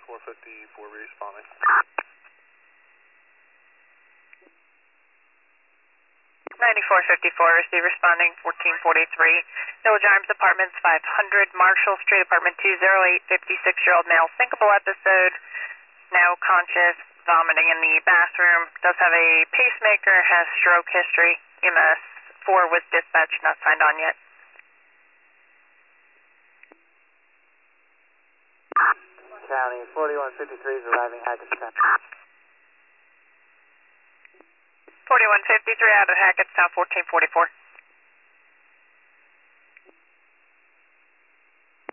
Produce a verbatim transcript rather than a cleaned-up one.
ninety-four fifty-four responding. ninety-four fifty-four, receive responding fourteen forty-three. Village Arms Apartments five hundred, Marshall Street, apartment two oh eight, fifty-six-year-old male, syncopal episode, now conscious, vomiting in the bathroom, does have a pacemaker, has stroke history, E M S four was dispatched, not signed on yet. County, forty-one fifty-three is arriving Hackettstown. forty-one fifty-three out at Hackettstown, fourteen forty-four.